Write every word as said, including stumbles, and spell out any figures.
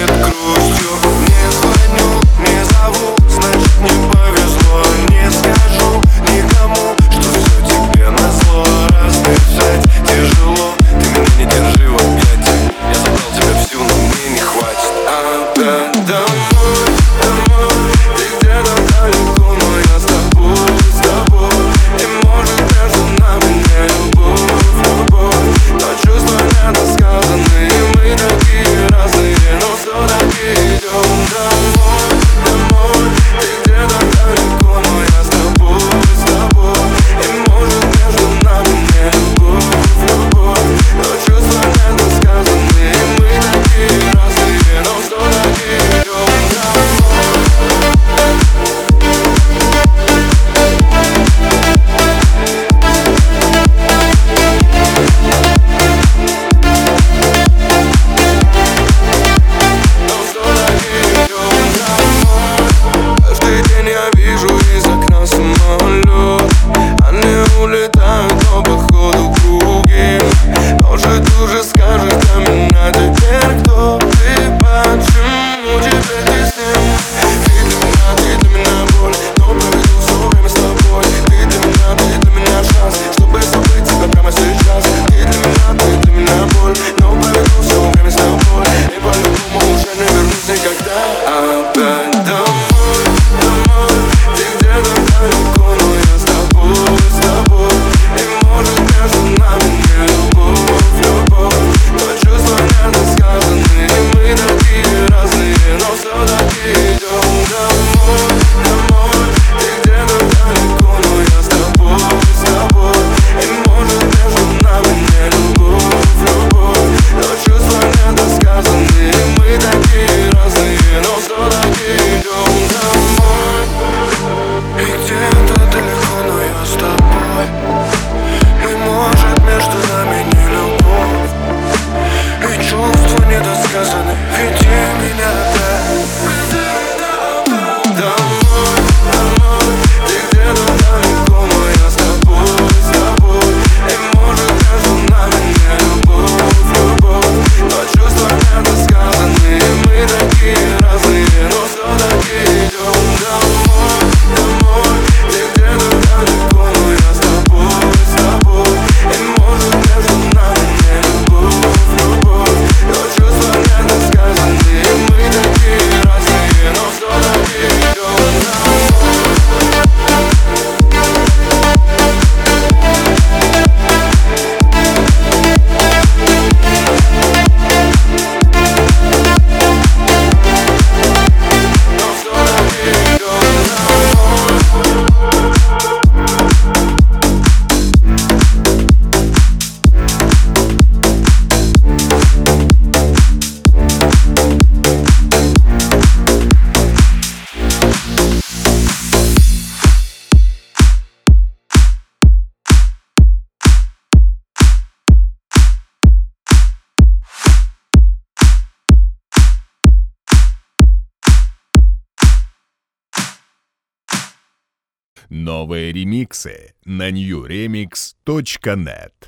грустью. Не звоню, не зову, значит не повезло. Не скажу никому, что все тебе назло. Расписать тяжело, ты меня не держи в объятиях. Я забрал тебя всю, но мне не хватит. Опять домой, домой, ты где-то далеко, но я с тобой, с тобой. И может между нами не любовь, любовь, но чувства недосказанные. Мы такие разные, но все-таки идем домой, домой. Ты где-то далеко, но я с тобой, с тобой. И может между нами не любовь, любовь, но чувства недосказанные. Мы такие разные, но все-таки идем домой. Каждый день я вижу из окна самолет. Они улетают, но походу круги. Может уже скажешь для меня теперь, кто ты, почему теперь ты с ним? Ты для меня, ты для меня боль, но проведу все время с тобой. Ты для меня, ты для меня шанс, чтобы забыть тебя прямо сейчас. Ты для меня, ты для меня боль, но проведу все время с тобой. И по-любому уже не вернусь никогда. Опять домой, домой, ты где-то далеко, но я с тобой, с тобой. И может между нами не любовь, любовь, но чувства недосказанные. Мы такие разные, но все-таки идем домой, домой. Ты где-то далеко, но я с тобой, с тобой. И может между нами не любовь, любовь, но чувства недосказанные. Мы такие разные, но все-таки идем домой. И где-то далеко, но я с тобой. И может между нами не любовь, и чувства недосказаны. Веди меня опять домой, домой. Ты где-то далеко, но я с тобой, с тобой. И может между нами не любовь, любовь, но чувства недосказанные. Мы такие разные, но все-таки идем домой, домой. Ты где-то далеко, но я с тобой, с тобой. И может между нами не любовь, любовь, но чувства недосказанные. Мы такие разные, но все-таки идем домой. Новые ремиксы на нью ремикс точка нет.